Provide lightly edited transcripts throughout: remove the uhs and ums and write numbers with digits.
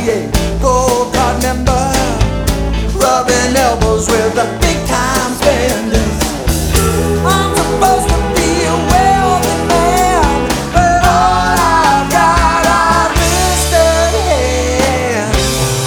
a gold card member, rubbing elbows with the big time spenders. I'm supposed to be a wealthy man, but all I've got are blistered hands.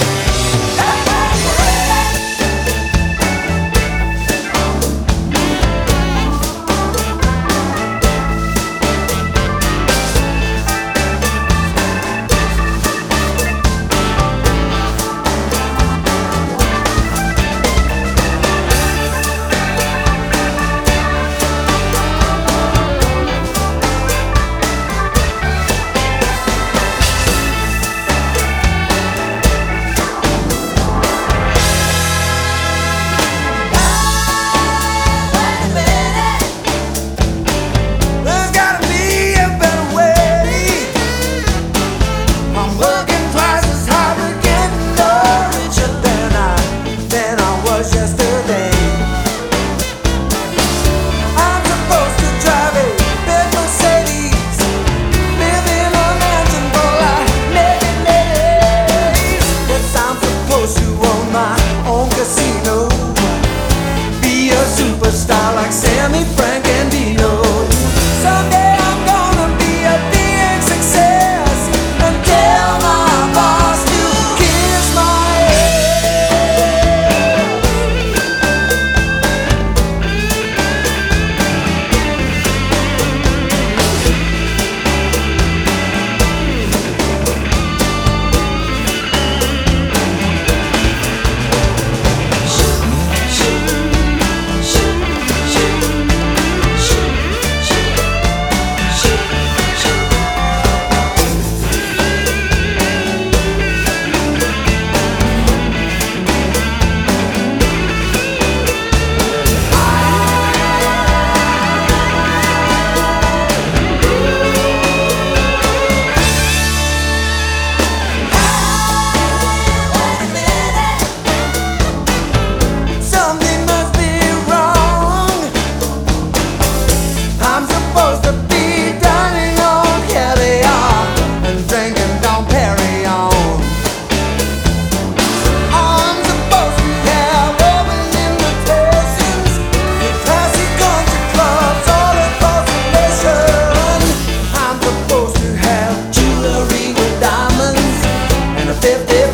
There's gotta be a better way. I'm working twice as hard again, no richer than I was yesterday. I'm supposed to drive a big Mercedes, live in a mansion full of naked ladies. Yes, I'm supposed to own my own casino, be a superstar like Sammy Francandino. Someday I'm gonna be a big success and tell my boss to kiss my ass. Something must be wrong. I'm supposed to be dining on caviar and drinking Dom Perignon. I'm supposed to have open invitations to classy country clubs all across the nation. I'm supposed to have jewelry with diamonds and a 50